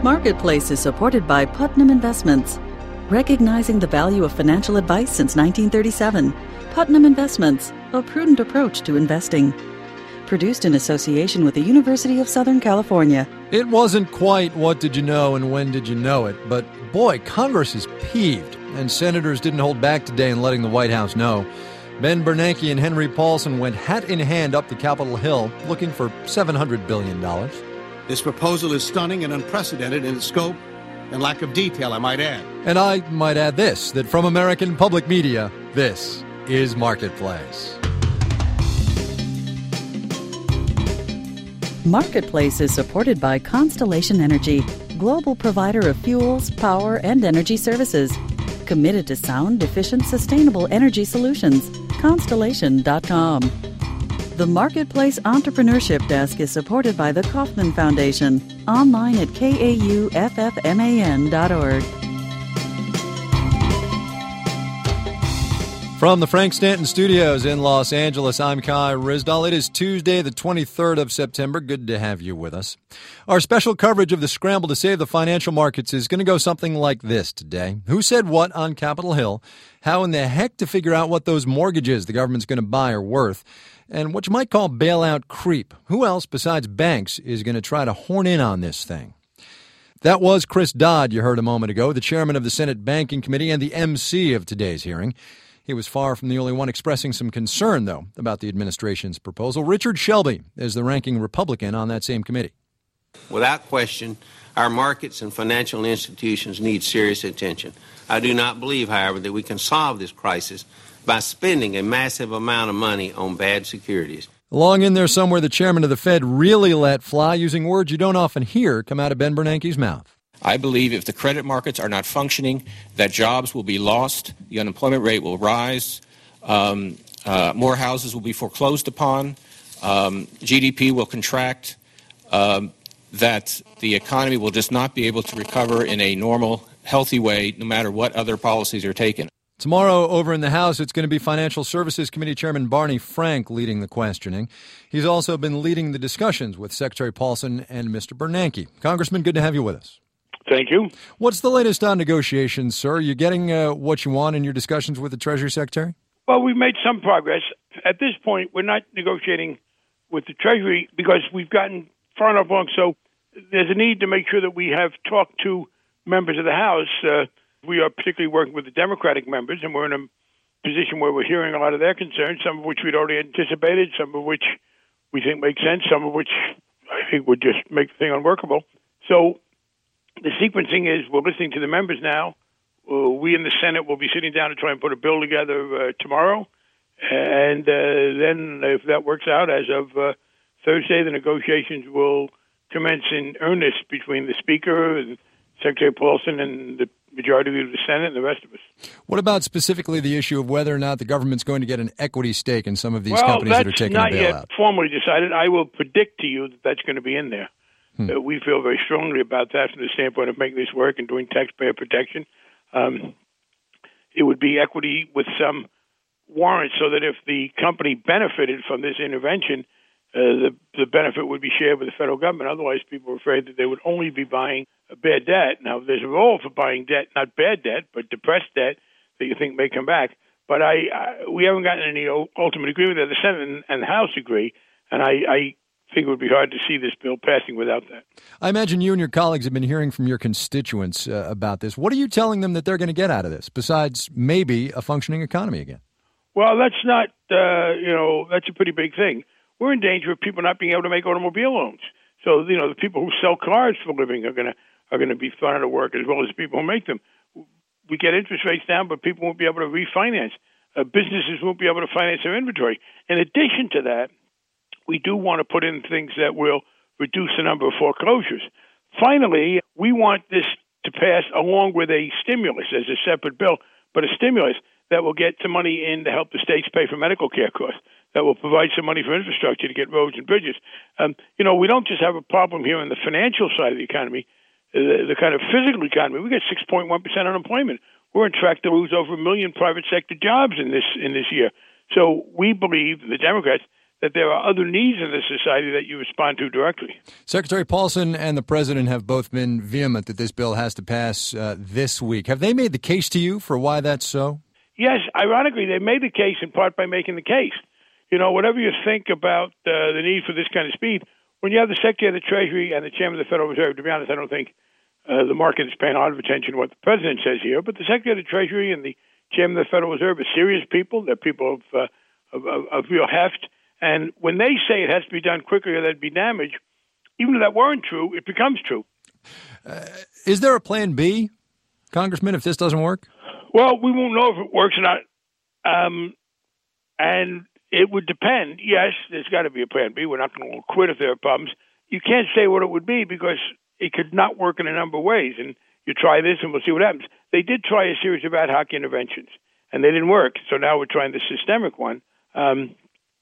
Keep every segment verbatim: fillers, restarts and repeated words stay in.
Marketplace is supported by Putnam Investments. Recognizing the value of financial advice since nineteen thirty-seven, Putnam Investments, a prudent approach to investing. Produced in association with the University of Southern California. It wasn't quite what did you know and when did you know it, but boy, Congress is peeved, and senators didn't hold back today in letting the White House know. Ben Bernanke and Henry Paulson went hat in hand up the Capitol Hill looking for seven hundred billion dollars. This proposal is stunning and unprecedented in its scope and lack of detail, I might add. And I might add this, that from American Public Media, this is Marketplace. Marketplace is supported by Constellation Energy, global provider of fuels, power, and energy services. Committed to sound, efficient, sustainable energy solutions. Constellation dot com. The Marketplace Entrepreneurship Desk is supported by the Kauffman Foundation. Online at K A U F F M A N dot org. From the Frank Stanton Studios in Los Angeles, I'm Kai Ryssdal. It is Tuesday, the twenty-third of September. Good to have you with us. Our special coverage of the scramble to save the financial markets is going to go something like this today. Who said what on Capitol Hill? How in the heck to figure out what those mortgages the government's going to buy are worth? And what you might call bailout creep. Who else besides banks is going to try to horn in on this thing? That was Chris Dodd, you heard a moment ago, the chairman of the Senate Banking Committee and the M C of today's hearing. He was far from the only one expressing some concern, though, about the administration's proposal. Richard Shelby is the ranking Republican on that same committee. Without question, our markets and financial institutions need serious attention. I do not believe, however, that we can solve this crisis by spending a massive amount of money on bad securities. Along in there somewhere, the chairman of the Fed really let fly, using words you don't often hear come out of Ben Bernanke's mouth. I believe if the credit markets are not functioning, that jobs will be lost, the unemployment rate will rise, um, uh, more houses will be foreclosed upon, um, G D P will contract, um, that the economy will just not be able to recover in a normal, healthy way, no matter what other policies are taken. Tomorrow, over in the House, it's going to be Financial Services Committee Chairman Barney Frank leading the questioning. He's also been leading the discussions with Secretary Paulson and Mister Bernanke. Congressman, good to have you with us. Thank you. What's the latest on negotiations, sir? Are you getting uh, what you want in your discussions with the Treasury Secretary? Well, we've made some progress. At this point, we're not negotiating with the Treasury because we've gotten far enough along. So there's a need to make sure that we have talked to members of the House. Uh, we are particularly working with the Democratic members, and we're in a position where we're hearing a lot of their concerns, some of which we'd already anticipated, some of which we think make sense, some of which I think would just make the thing unworkable. So the sequencing is we're listening to the members now. Uh, we in the Senate will be sitting down to try and put a bill together uh, tomorrow. And uh, then if that works out, as of uh, Thursday, the negotiations will commence in earnest between the Speaker, and Secretary Paulson, and the majority of the Senate and the rest of us. What about specifically the issue of whether or not the government's going to get an equity stake in some of these well, companies that are taking a bailout? Well, that's not yet formally decided. I will predict to you that that's going to be in there. Hmm. Uh, we feel very strongly about that from the standpoint of making this work and doing taxpayer protection. Um, it would be equity with some warrants so that if the company benefited from this intervention, uh, the, the benefit would be shared with the federal government. Otherwise, people are afraid that they would only be buying a bad debt. Now, there's a role for buying debt, not bad debt, but depressed debt that you think may come back. But I, I we haven't gotten any ultimate agreement that the Senate and, and the House agree, and I, I think it would be hard to see this bill passing without that. I imagine you and your colleagues have been hearing from your constituents uh, about this. What are you telling them that they're going to get out of this, besides maybe a functioning economy again? Well, that's not, uh, you know, that's a pretty big thing. We're in danger of people not being able to make automobile loans. So, you know, the people who sell cars for a living are going to are going to be thrown out of work, as well as the people who make them. We get interest rates down, but people won't be able to refinance. Uh, businesses won't be able to finance their inventory. In addition to that, we do want to put in things that will reduce the number of foreclosures. Finally, we want this to pass along with a stimulus as a separate bill, but a stimulus that will get some money in to help the states pay for medical care costs, that will provide some money for infrastructure to get roads and bridges. Um, you know, we don't just have a problem here on the financial side of the economy, the, the kind of physical economy. We get six point one percent unemployment. We're on track to lose over a million private sector jobs in this in this year. So we believe, the Democrats, that there are other needs in the society that you respond to directly. Secretary Paulson and the president have both been vehement that this bill has to pass uh, this week. Have they made the case to you for why that's so? Yes, ironically, they made the case in part by making the case. You know, whatever you think about uh, the need for this kind of speed, when you have the Secretary of the Treasury and the Chairman of the Federal Reserve, to be honest, I don't think uh, the market is paying a lot of attention to what the president says here, but the Secretary of the Treasury and the Chairman of the Federal Reserve are serious people. They're people of, uh, of, of, of real heft. And when they say it has to be done quickly or there'd be damage, even if that weren't true, it becomes true. Uh, is there a plan B, Congressman, if this doesn't work? Well, we won't know if it works or not. Um, and it would depend. Yes, there's got to be a plan B. We're not going to quit if there are problems. You can't say what it would be because it could not work in a number of ways. And you try this and we'll see what happens. They did try a series of ad hoc interventions, and they didn't work. So now we're trying the systemic one. Um,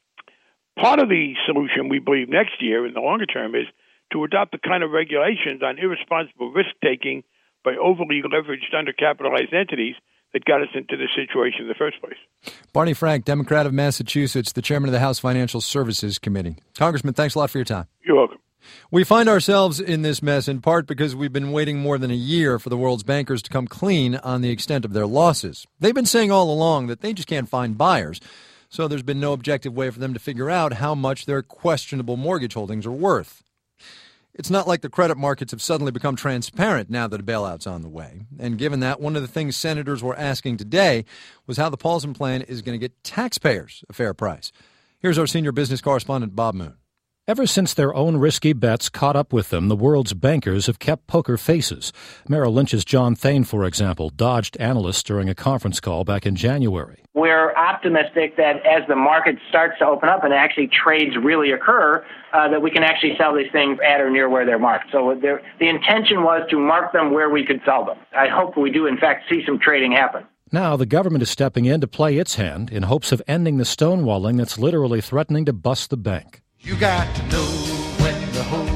part of the solution, we believe, next year in the longer term is to adopt the kind of regulations on irresponsible risk-taking by overly leveraged, undercapitalized entities that got us into this situation in the first place. Barney Frank, Democrat of Massachusetts, the chairman of the House Financial Services Committee. Congressman, thanks a lot for your time. You're welcome. We find ourselves in this mess in part because we've been waiting more than a year for the world's bankers to come clean on the extent of their losses. They've been saying all along that they just can't find buyers, so there's been no objective way for them to figure out how much their questionable mortgage holdings are worth. It's not like the credit markets have suddenly become transparent now that a bailout's on the way. And given that, one of the things senators were asking today was how the Paulson plan is going to get taxpayers a fair price. Here's our senior business correspondent, Bob Moon. Ever since their own risky bets caught up with them, the world's bankers have kept poker faces. Merrill Lynch's John Thain, for example, dodged analysts during a conference call back in January. We're optimistic that as the market starts to open up and actually trades really occur, uh, that we can actually sell these things at or near where they're marked. So the intention was to mark them where we could sell them. I hope we do, in fact, see some trading happen. Now the government is stepping in to play its hand in hopes of ending the stonewalling that's literally threatening to bust the bank. You got to know when to hold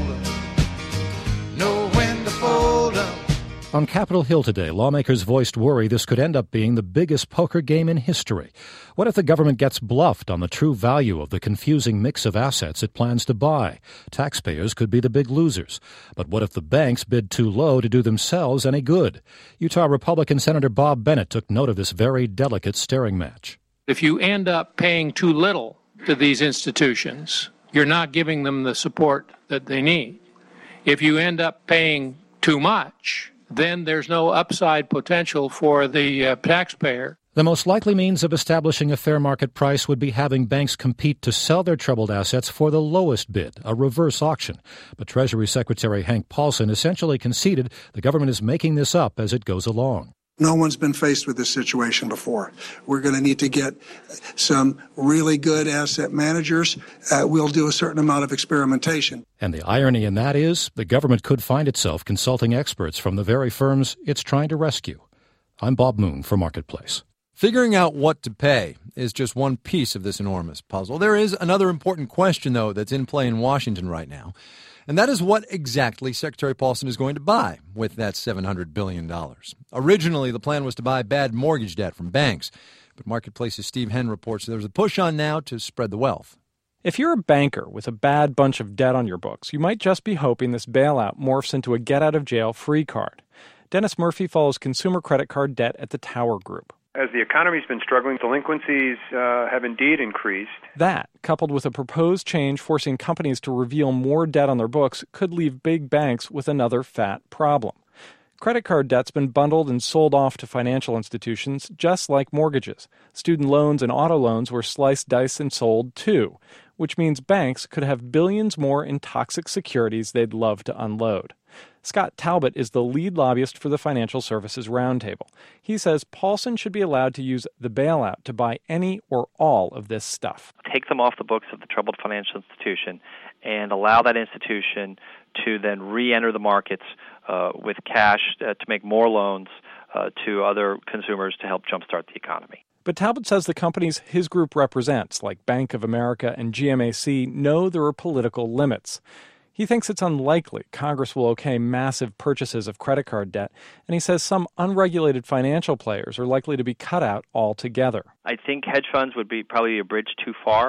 up, know when to fold up. On Capitol Hill today, lawmakers voiced worry this could end up being the biggest poker game in history. What if the government gets bluffed on the true value of the confusing mix of assets it plans to buy? Taxpayers could be the big losers. But what if the banks bid too low to do themselves any good? Utah Republican Senator Bob Bennett took note of this very delicate staring match. If you end up paying too little to these institutions, you're not giving them the support that they need. If you end up paying too much, then there's no upside potential for the uh, taxpayer. The most likely means of establishing a fair market price would be having banks compete to sell their troubled assets for the lowest bid, a reverse auction. But Treasury Secretary Hank Paulson essentially conceded the government is making this up as it goes along. No one's been faced with this situation before. We're going to need to get some really good asset managers. Uh, we'll do a certain amount of experimentation. And the irony in that is the government could find itself consulting experts from the very firms it's trying to rescue. I'm Bob Moon for Marketplace. Figuring out what to pay is just one piece of this enormous puzzle. There is another important question, though, that's in play in Washington right now. And that is what exactly Secretary Paulson is going to buy with that seven hundred billion dollars. Originally, the plan was to buy bad mortgage debt from banks. But Marketplace's Steve Henn reports there's a push on now to spread the wealth. If you're a banker with a bad bunch of debt on your books, you might just be hoping this bailout morphs into a get-out-of-jail-free card. Dennis Murphy follows consumer credit card debt at the Tower Group. As the economy's been struggling, delinquencies uh, have indeed increased. That, coupled with a proposed change forcing companies to reveal more debt on their books, could leave big banks with another fat problem. Credit card debt's been bundled and sold off to financial institutions just like mortgages. Student loans and auto loans were sliced, diced, and sold too, which means banks could have billions more in toxic securities they'd love to unload. Scott Talbot is the lead lobbyist for the Financial Services Roundtable. He says Paulson should be allowed to use the bailout to buy any or all of this stuff. Take them off the books of the troubled financial institution and allow that institution to then re-enter the markets uh, with cash uh, to make more loans uh, to other consumers to help jumpstart the economy. But Talbot says the companies his group represents, like Bank of America and G M A C, know there are political limits. He thinks it's unlikely Congress will okay massive purchases of credit card debt, and he says some unregulated financial players are likely to be cut out altogether. I think hedge funds would be probably a bridge too far.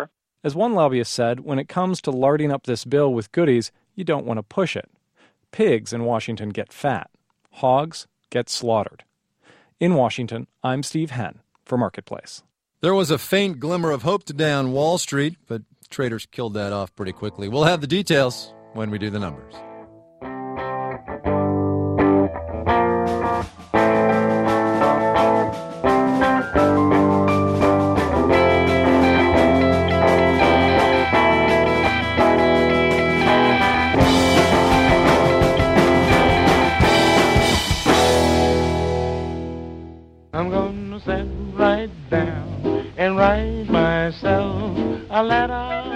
As one lobbyist said, when it comes to larding up this bill with goodies, you don't want to push it. Pigs in Washington get fat. Hogs get slaughtered. In Washington, I'm Steve Henn for Marketplace. There was a faint glimmer of hope today on Wall Street, but traders killed that off pretty quickly. We'll have the details when we do the numbers. I'm gonna sit right down and write myself a letter.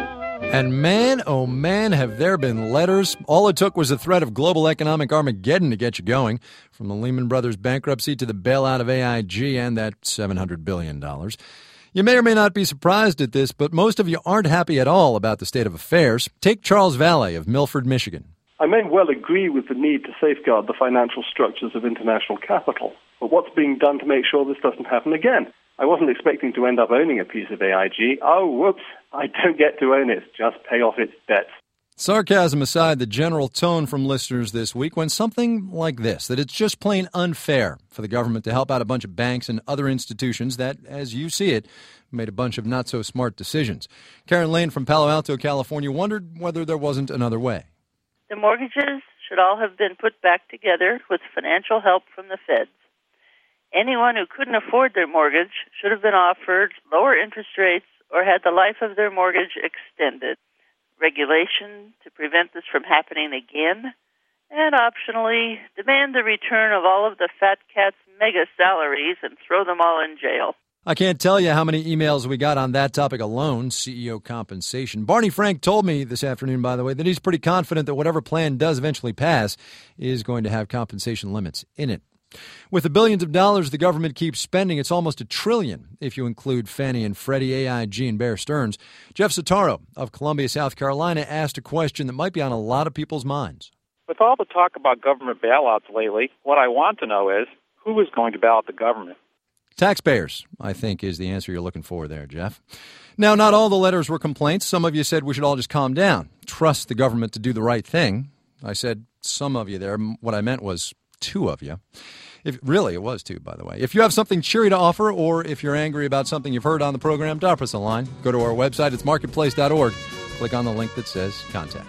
And man, oh man, have there been letters. All it took was the threat of global economic Armageddon to get you going, from the Lehman Brothers bankruptcy to the bailout of A I G and that seven hundred billion dollars. You may or may not be surprised at this, but most of you aren't happy at all about the state of affairs. Take Charles Valle of Milford, Michigan. I may well agree with the need to safeguard the financial structures of international capital, but what's being done to make sure this doesn't happen again? I wasn't expecting to end up owning a piece of A I G. Oh, whoops, I don't get to own it, just pay off its debts. Sarcasm aside, the general tone from listeners this week went something like this, that it's just plain unfair for the government to help out a bunch of banks and other institutions that, as you see it, made a bunch of not-so-smart decisions. Karen Lane from Palo Alto, California, wondered whether there wasn't another way. The mortgages should all have been put back together with financial help from the feds. Anyone who couldn't afford their mortgage should have been offered lower interest rates or had the life of their mortgage extended. Regulation to prevent this from happening again, and optionally demand the return of all of the fat cats' mega salaries and throw them all in jail. I can't tell you how many emails we got on that topic alone, C E O compensation. Barney Frank told me this afternoon, by the way, that he's pretty confident that whatever plan does eventually pass is going to have compensation limits in it. With the billions of dollars the government keeps spending, it's almost a trillion if you include Fannie and Freddie, A I G, and Bear Stearns. Jeff Sotaro of Columbia, South Carolina, asked a question that might be on a lot of people's minds. With all the talk about government bailouts lately, what I want to know is, who is going to bail out the government? Taxpayers, I think, is the answer you're looking for there, Jeff. Now, not all the letters were complaints. Some of you said we should all just calm down, trust the government to do the right thing. I said some of you there. What I meant was two of you. If really, it was two, by the way. If you have something cheery to offer, or if you're angry about something you've heard on the program, drop us a line. Go to our website. It's marketplace dot org. Click on the link that says Contact.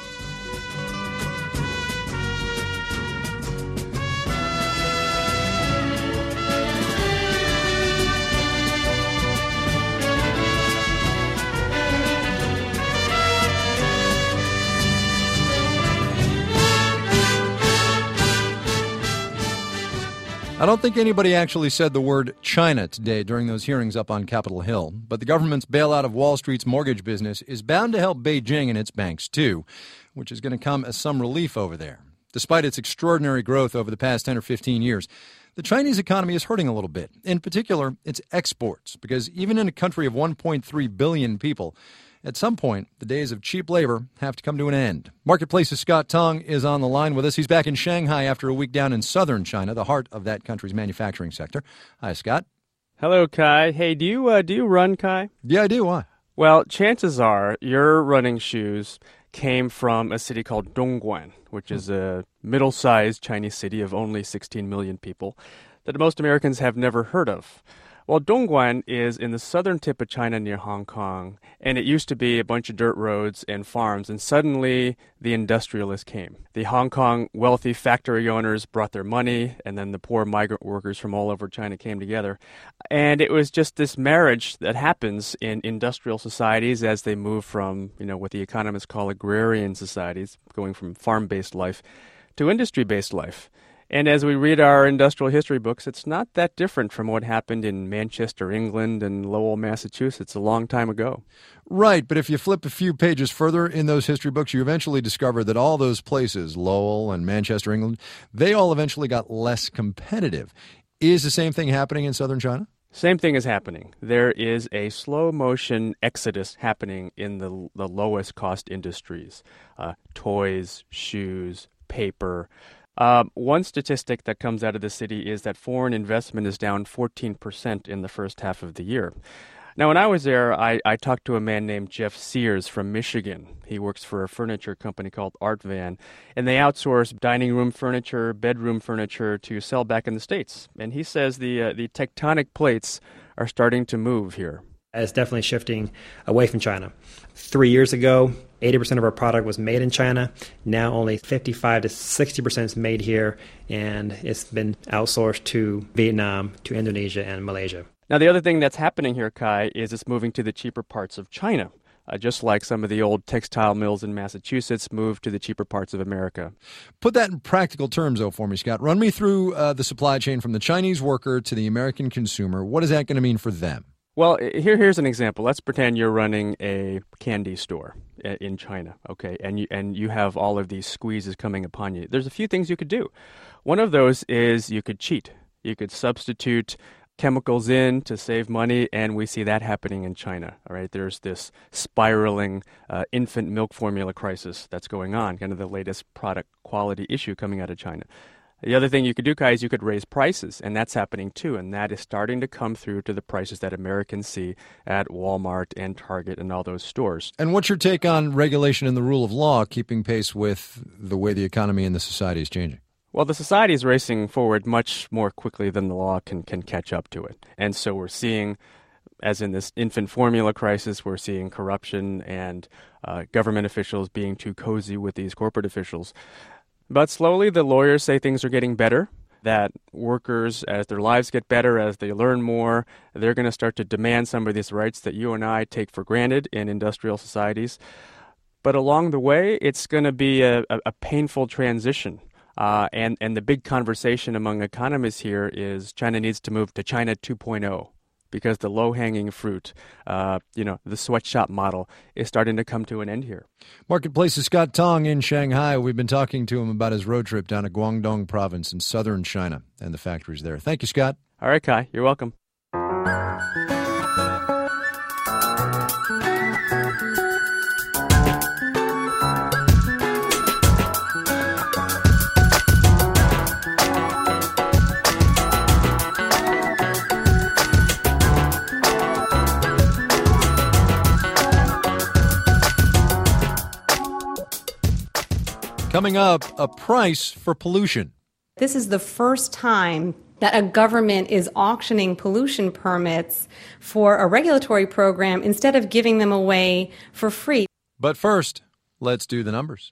I don't think anybody actually said the word China today during those hearings up on Capitol Hill, but the government's bailout of Wall Street's mortgage business is bound to help Beijing and its banks, too, which is going to come as some relief over there. Despite its extraordinary growth over the past ten or fifteen years, the Chinese economy is hurting a little bit, in particular its exports, because even in a country of one point three billion people, at some point, the days of cheap labor have to come to an end. Marketplace's Scott Tong is on the line with us. He's back in Shanghai after a week down in southern China, the heart of that country's manufacturing sector. Hi, Scott. Hello, Kai. Hey, do you uh, do you run, Kai? Yeah, I do. Why? Well, chances are your running shoes came from a city called Dongguan, which is a middle-sized Chinese city of only sixteen million people that most Americans have never heard of. Well, Dongguan is in the southern tip of China near Hong Kong, and it used to be a bunch of dirt roads and farms, and suddenly the industrialists came. The Hong Kong wealthy factory owners brought their money, and then the poor migrant workers from all over China came together. And it was just this marriage that happens in industrial societies as they move from, you know, what the economists call agrarian societies, going from farm-based life to industry-based life. And as we read our industrial history books, it's not that different from what happened in Manchester, England, and Lowell, Massachusetts a long time ago. Right, but if you flip a few pages further in those history books, you eventually discover that all those places, Lowell and Manchester, England, they all eventually got less competitive. Is the same thing happening in southern China? Same thing is happening. There is a slow-motion exodus happening in the, the lowest-cost industries, uh, toys, shoes, paper. Um, one statistic that comes out of the city is that foreign investment is down fourteen percent in the first half of the year. Now, when I was there, I, I talked to a man named Jeff Sears from Michigan. He works for a furniture company called Art Van, and they outsource dining room furniture, bedroom furniture to sell back in the States. And he says the uh, the tectonic plates are starting to move here. It's definitely shifting away from China. Three years ago, eighty percent of our product was made in China. Now only fifty-five to sixty percent is made here, and it's been outsourced to Vietnam, to Indonesia, and Malaysia. Now, the other thing that's happening here, Kai, is it's moving to the cheaper parts of China, uh, just like some of the old textile mills in Massachusetts moved to the cheaper parts of America. Put that in practical terms, though, for me, Scott. Run me through uh, the supply chain from the Chinese worker to the American consumer. What is that going to mean for them? Well, here, here's an example. Let's pretend you're running a candy store in China, okay, and you, and you have all of these squeezes coming upon you. There's a few things you could do. One of those is you could cheat. You could substitute chemicals in to save money, and we see that happening in China. All right, there's this spiraling uh, infant milk formula crisis that's going on, kind of the latest product quality issue coming out of China. The other thing you could do, Kai, is you could raise prices, and that's happening too, and that is starting to come through to the prices that Americans see at Walmart and Target and all those stores. And what's your take on regulation and the rule of law keeping pace with the way the economy and the society is changing? Well, the society is racing forward much more quickly than the law can, can catch up to it. And so we're seeing, as in this infant formula crisis, we're seeing corruption and uh, government officials being too cozy with these corporate officials. But slowly the lawyers say things are getting better, that workers, as their lives get better, as they learn more, they're going to start to demand some of these rights that you and I take for granted in industrial societies. But along the way, it's going to be a, a, a painful transition. Uh, and, and the big conversation among economists here is China needs to move to China two point oh because the low-hanging fruit, uh, you know, the sweatshop model is starting to come to an end here. Marketplace's Scott Tong in Shanghai. We've been talking to him about his road trip down to Guangdong province in southern China and the factories there. Thank you, Scott. All right, Kai. You're welcome. Coming up, a price for pollution. This is the first time that a government is auctioning pollution permits for a regulatory program instead of giving them away for free. But first, let's do the numbers.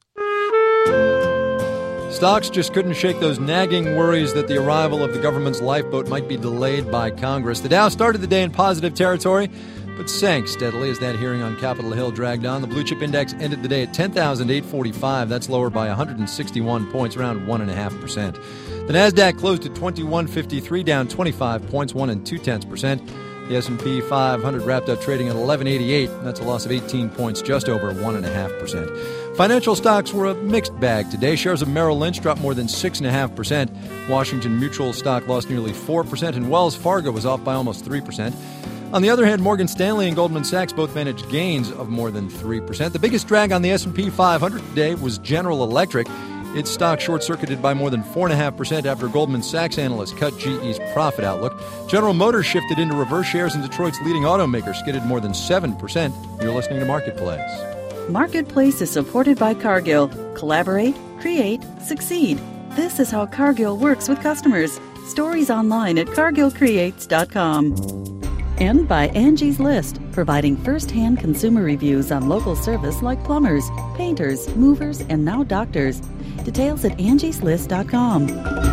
Stocks just couldn't shake those nagging worries that the arrival of the government's lifeboat might be delayed by Congress. The Dow started the day in positive territory, but sank steadily as that hearing on Capitol Hill dragged on. The blue chip index ended the day at ten thousand eight hundred forty-five. That's lower by one hundred sixty-one points, around one point five percent. The Nasdaq closed at twenty-one fifty-three, down twenty-five points, one and two tenths percent. The S and P five hundred wrapped up trading at eleven eighty-eight. That's a loss of eighteen points, just over one point five percent. Financial stocks were a mixed bag today. Shares of Merrill Lynch dropped more than six point five percent. Washington Mutual stock lost nearly four percent, and Wells Fargo was off by almost three percent. On the other hand, Morgan Stanley and Goldman Sachs both managed gains of more than three percent. The biggest drag on the S and P five hundred today was General Electric. Its stock short-circuited by more than four point five percent after Goldman Sachs analysts cut G E's profit outlook. General Motors shifted into reverse shares, and Detroit's leading automaker skidded more than seven percent. You're listening to Marketplace. Marketplace is supported by Cargill. Collaborate, create, succeed. This is how Cargill works with customers. Stories online at cargill creates dot com. And by Angie's List, providing first-hand consumer reviews on local service like plumbers, painters, movers, and now doctors. Details at angies list dot com.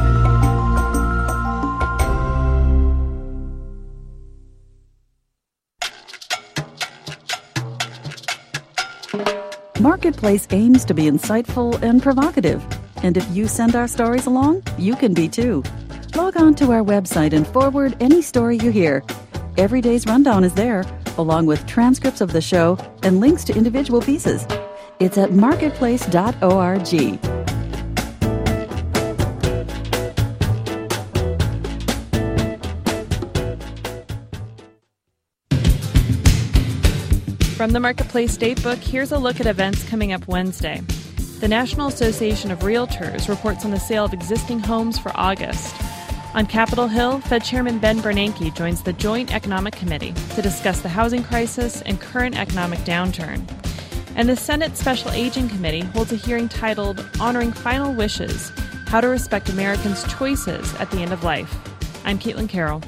Marketplace aims to be insightful and provocative. And if you send our stories along, you can be too. Log on to our website and forward any story you hear. Every day's rundown is there, along with transcripts of the show and links to individual pieces. It's at marketplace dot org. From the Marketplace Datebook, here's a look at events coming up Wednesday. The National Association of Realtors reports on the sale of existing homes for August. On Capitol Hill, Fed Chairman Ben Bernanke joins the Joint Economic Committee to discuss the housing crisis and current economic downturn. And the Senate Special Aging Committee holds a hearing titled Honoring Final Wishes, How to Respect Americans' Choices at the End of Life. I'm Caitlin Carroll.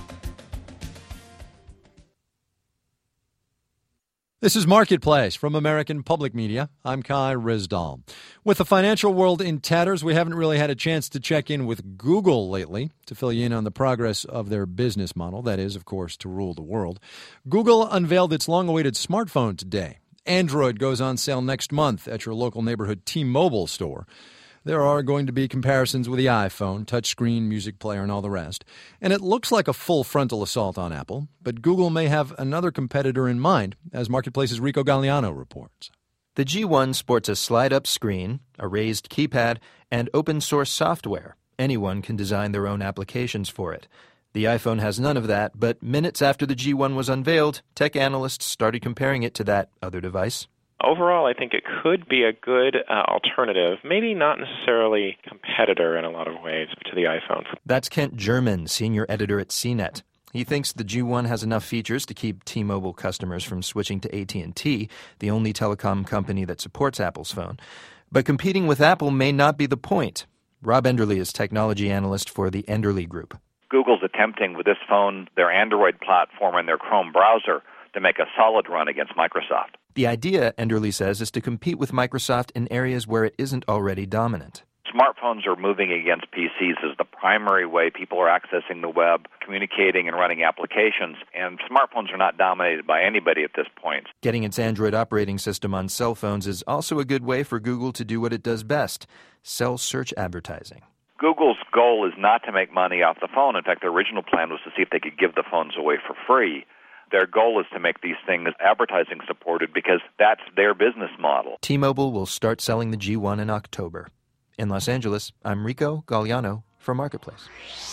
This is Marketplace from American Public Media. I'm Kai Ryssdal. With the financial world in tatters, we haven't really had a chance to check in with Google lately to fill you in on the progress of their business model. That is, of course, to rule the world. Google unveiled its long-awaited smartphone today. Android goes on sale next month at your local neighborhood T-Mobile store. There are going to be comparisons with the iPhone, touchscreen, music player, and all the rest. And it looks like a full frontal assault on Apple, but Google may have another competitor in mind, as Marketplace's Rico Galliano reports. The G one sports a slide-up screen, a raised keypad, and open-source software. Anyone can design their own applications for it. The iPhone has none of that, but minutes after the G one was unveiled, tech analysts started comparing it to that other device. Overall, I think it could be a good uh, alternative, maybe not necessarily competitor in a lot of ways to the iPhone. That's Kent German, senior editor at C net. He thinks the G one has enough features to keep T-Mobile customers from switching to A T and T, the only telecom company that supports Apple's phone. But competing with Apple may not be the point. Rob Enderle is technology analyst for the Enderle Group. Google's attempting with this phone, their Android platform, and their Chrome browser to make a solid run against Microsoft. The idea, Enderle says, is to compete with Microsoft in areas where it isn't already dominant. Smartphones are moving against P Cs as the primary way people are accessing the web, communicating and running applications, and smartphones are not dominated by anybody at this point. Getting its Android operating system on cell phones is also a good way for Google to do what it does best, sell search advertising. Google's goal is not to make money off the phone. In fact, their original plan was to see if they could give the phones away for free. Their goal is to make these things advertising supported because that's their business model. T-Mobile will start selling the G one in October. In Los Angeles, I'm Rico Galliano for Marketplace.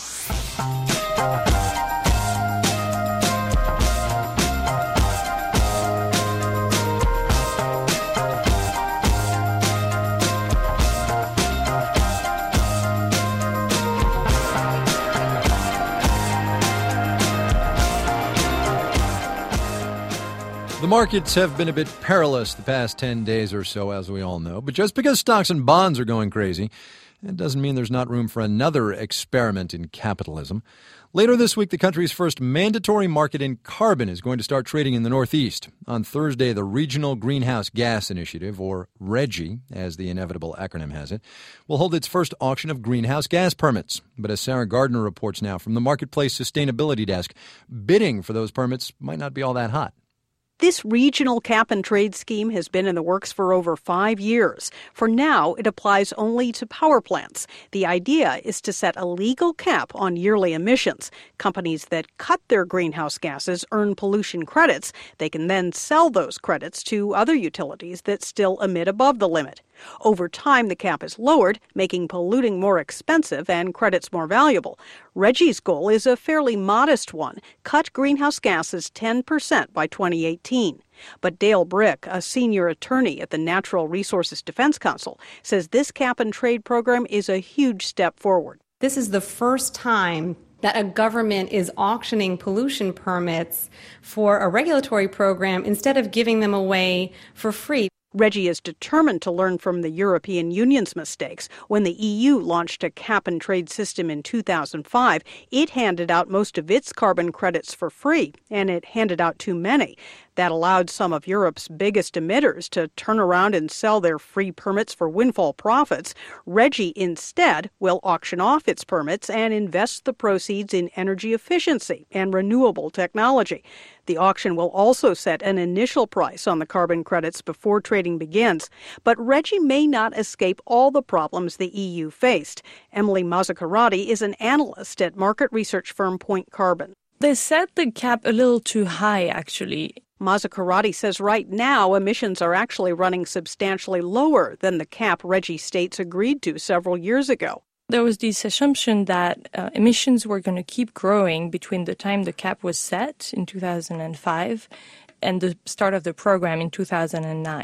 The markets have been a bit perilous the past ten days or so, as we all know. But just because stocks and bonds are going crazy, it doesn't mean there's not room for another experiment in capitalism. Later this week, the country's first mandatory market in carbon is going to start trading in the Northeast. On Thursday, the Regional Greenhouse Gas Initiative, or RGGI, as the inevitable acronym has it, will hold its first auction of greenhouse gas permits. But as Sarah Gardner reports now from the Marketplace Sustainability Desk, bidding for those permits might not be all that hot. This regional cap-and-trade scheme has been in the works for over five years. For now, it applies only to power plants. The idea is to set a legal cap on yearly emissions. Companies that cut their greenhouse gases earn pollution credits. They can then sell those credits to other utilities that still emit above the limit. Over time, the cap is lowered, making polluting more expensive and credits more valuable. RGGI's goal is a fairly modest one, cut greenhouse gases ten percent by twenty eighteen. But Dale Brick, a senior attorney at the Natural Resources Defense Council, says this cap-and-trade program is a huge step forward. This is the first time that a government is auctioning pollution permits for a regulatory program instead of giving them away for free. RGGI is determined to learn from the European Union's mistakes. When the E U launched a cap-and-trade system in two thousand five, it handed out most of its carbon credits for free, and it handed out too many. That allowed some of Europe's biggest emitters to turn around and sell their free permits for windfall profits. RGGI instead will auction off its permits and invest the proceeds in energy efficiency and renewable technology. The auction will also set an initial price on the carbon credits before trading begins. But RGGI may not escape all the problems the E U faced. Emily Mazzacurati is an analyst at market research firm Point Carbon. They set the cap a little too high, actually. Mazzacurati says right now emissions are actually running substantially lower than the cap RGGI states agreed to several years ago. There was this assumption that uh, emissions were going to keep growing between the time the cap was set in two thousand five and the start of the program in two thousand nine.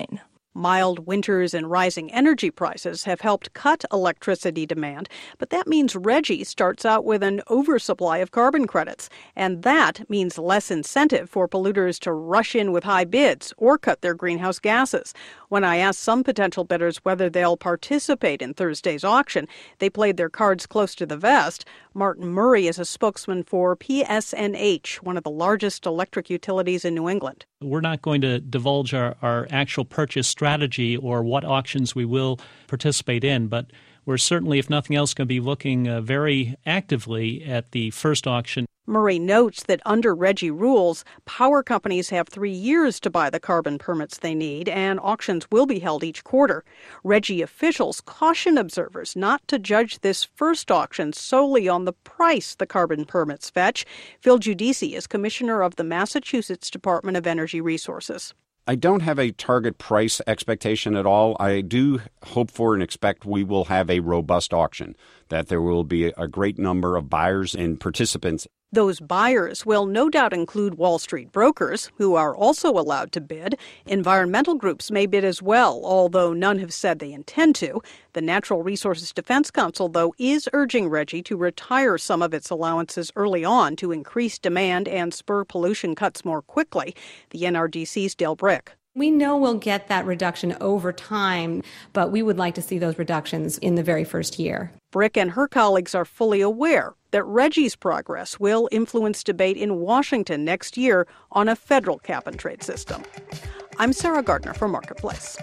Mild winters and rising energy prices have helped cut electricity demand, but that means RGGI starts out with an oversupply of carbon credits, and that means less incentive for polluters to rush in with high bids or cut their greenhouse gases. When I asked some potential bidders whether they'll participate in Thursday's auction, they played their cards close to the vest. Martin Murray is a spokesman for P S N H, one of the largest electric utilities in New England. We're not going to divulge our, our actual purchase strategy or what auctions we will participate in, but we're certainly, if nothing else, going to be looking uh, very actively at the first auction. Murray notes that under RGGI rules, power companies have three years to buy the carbon permits they need, and auctions will be held each quarter. RGGI officials caution observers not to judge this first auction solely on the price the carbon permits fetch. Phil Giudice is commissioner of the Massachusetts Department of Energy Resources. I don't have a target price expectation at all. I do hope for and expect we will have a robust auction, that there will be a great number of buyers and participants. Those buyers will no doubt include Wall Street brokers, who are also allowed to bid. Environmental groups may bid as well, although none have said they intend to. The Natural Resources Defense Council, though, is urging RGGI to retire some of its allowances early on to increase demand and spur pollution cuts more quickly. The N R D C's Dale Brick. We know we'll get that reduction over time, but we would like to see those reductions in the very first year. Brick and her colleagues are fully aware that RGGI's progress will influence debate in Washington next year on a federal cap-and-trade system. I'm Sarah Gardner for Marketplace.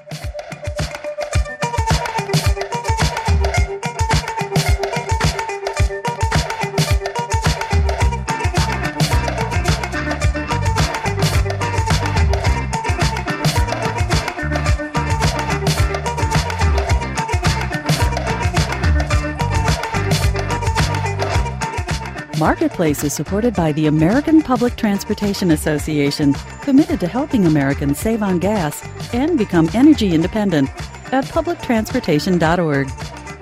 Marketplace is supported by the American Public Transportation Association, committed to helping Americans save on gas and become energy independent at public transportation dot org.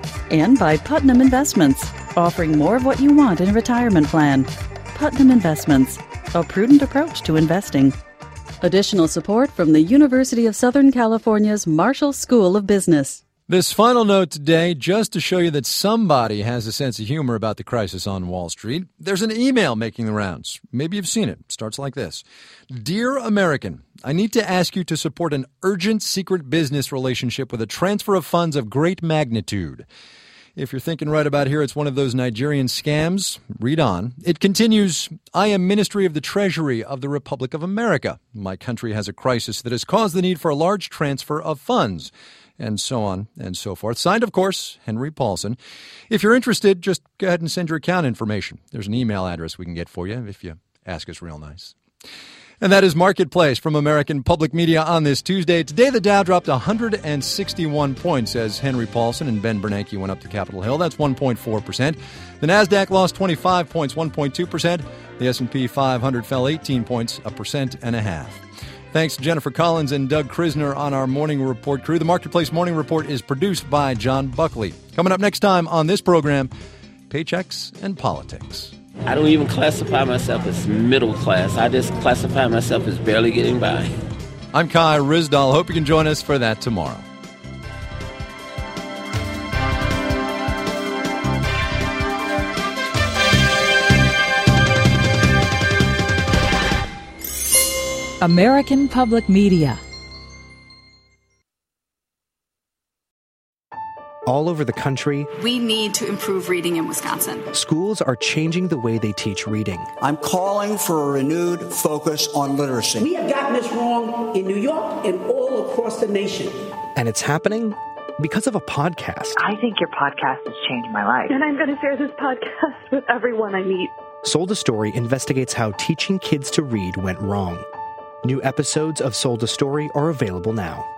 And by Putnam Investments, offering more of what you want in a retirement plan. Putnam Investments, a prudent approach to investing. Additional support from the University of Southern California's Marshall School of Business. This final note today, just to show you that somebody has a sense of humor about the crisis on Wall Street. There's an email making the rounds. Maybe you've seen it. It starts like this. Dear American, I need to ask you to support an urgent secret business relationship with a transfer of funds of great magnitude. If you're thinking right about here, it's one of those Nigerian scams. Read on. It continues, I am Ministry of the Treasury of the Republic of America. My country has a crisis that has caused the need for a large transfer of funds. And so on and so forth. Signed, of course, Henry Paulson. If you're interested, just go ahead and send your account information. There's an email address we can get for you if you ask us real nice. And that is Marketplace from American Public Media on this Tuesday. Today, the Dow dropped one hundred sixty-one points as Henry Paulson and Ben Bernanke went up to Capitol Hill. That's one point four percent. The Nasdaq lost twenty-five points, one point two percent. The S and P five hundred fell eighteen points, a percent and a half. Thanks to Jennifer Collins and Doug Krisner on our Morning Report crew. The Marketplace Morning Report is produced by John Buckley. Coming up next time on this program, Paychecks and Politics. I don't even classify myself as middle class. I just classify myself as barely getting by. I'm Kai Ryssdal. Hope you can join us for that tomorrow. American Public Media. All over the country, we need to improve reading in Wisconsin. Schools are changing the way they teach reading. I'm calling for a renewed focus on literacy. We have gotten this wrong in New York and all across the nation. And it's happening because of a podcast. I think your podcast has changed my life. And I'm going to share this podcast with everyone I meet. Sold a Story investigates how teaching kids to read went wrong. New episodes of Sold a Story are available now.